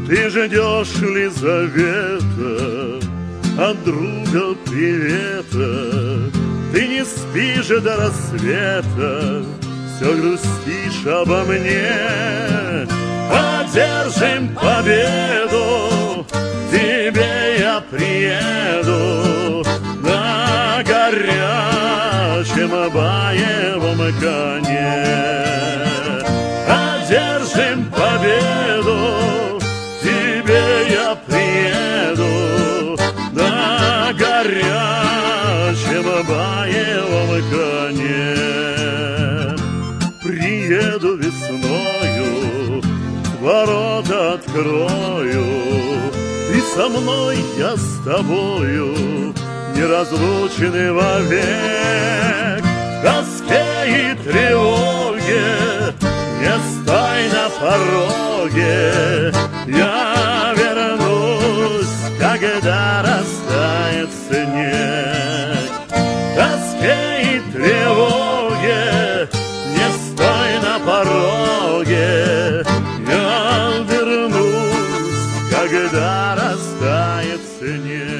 Ты ждешь Лизавета от друга привета. Ты не спишь до рассвета, все грустишь обо мне. Одержим победу, тебе я приеду на горячем боевом коне. Одержим победу, тебе я приеду на горячем боевом коне. Приеду весною, ворота открою, ты со мной, я с тобою, неразлучны вовек. Тоске и тревоге не стой на пороге, я вернусь, когда растает снег. Тоске и тревоге не стой на пороге, я вернусь, когда растает снег.